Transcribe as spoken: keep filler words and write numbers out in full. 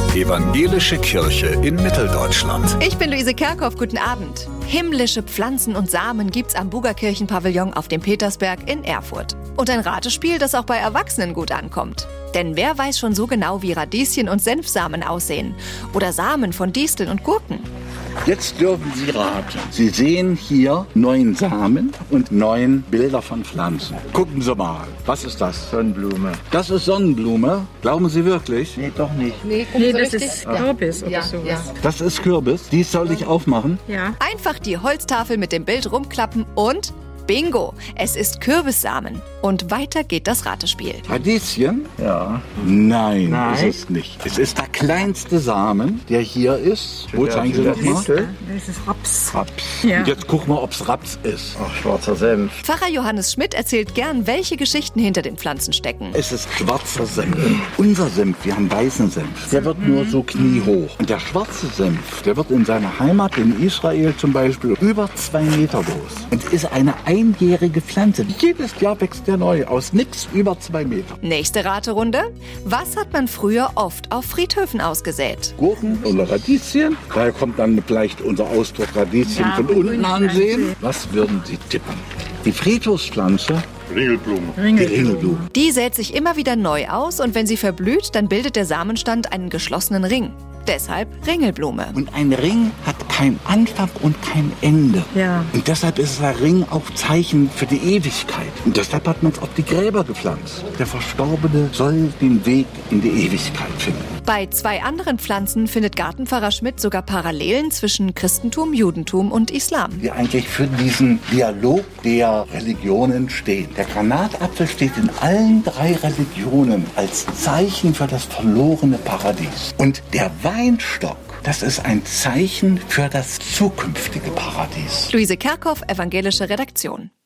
Evangelische Kirche in Mitteldeutschland. Ich bin Luise Kerkhoff, guten Abend. Himmlische Pflanzen und Samen gibt's am Bugerkirchen-Pavillon auf dem Petersberg in Erfurt. Und ein Ratespiel, das auch bei Erwachsenen gut ankommt. Denn wer weiß schon so genau, wie Radieschen und Senfsamen aussehen? Oder Samen von Disteln und Gurken? Jetzt dürfen Sie raten. Sie sehen hier neun Samen und neun Bilder von Pflanzen. Gucken Sie mal. Was ist das? Sonnenblume. Das ist Sonnenblume. Glauben Sie wirklich? Nee, doch nicht. Nee, Nee, so das richtig? ist Kürbis oder Ja, sowas. ja. Das ist Kürbis. Die soll ich aufmachen. Ja. Einfach die Holztafel mit dem Bild rumklappen und bingo! Es ist Kürbissamen. Und weiter geht das Ratespiel. Radieschen? Ja. Nein, Nein. ist es nicht. Es ist der kleinste Samen, der hier ist. Wo zeigen Sie das noch mal? Distel? Das ist Raps. Raps. Ja. Und jetzt gucken wir, ob es Raps ist. Ach, schwarzer Senf. Pfarrer Johannes Schmidt erzählt gern, welche Geschichten hinter den Pflanzen stecken. Es ist schwarzer Senf. Unser Senf, wir haben weißen Senf. Der wird nur so kniehoch. Und der schwarze Senf, der wird in seiner Heimat in Israel zum Beispiel über zwei Meter groß. Und ist eine einjährige Pflanze. Jedes Jahr wächst der neu. Aus nix über zwei Meter. Nächste Raterunde. Was hat man früher oft auf Friedhöfen ausgesät? Gurken oder Radieschen. Daher kommt dann vielleicht unser Ausdruck Radieschen Ja, von unten grün ansehen. Was würden Sie tippen? Die Friedhofspflanze? Ringelblume. Die Ringelblume. Die sät sich immer wieder neu aus und wenn sie verblüht, dann bildet der Samenstand einen geschlossenen Ring. Deshalb Ringelblume. Und ein Ring hat kein Anfang und kein Ende. Ja. Und deshalb ist der Ring auch Zeichen für die Ewigkeit. Und deshalb hat man es auf die Gräber gepflanzt. Der Verstorbene soll den Weg in die Ewigkeit finden. Bei zwei anderen Pflanzen findet Gartenpfarrer Schmidt sogar Parallelen zwischen Christentum, Judentum und Islam. Die eigentlich für diesen Dialog der Religionen stehen. Der Granatapfel steht in allen drei Religionen als Zeichen für das verlorene Paradies. Und der Weinstock, das ist ein Zeichen für das zukünftige Paradies. Luise Kerkhoff, evangelische Redaktion.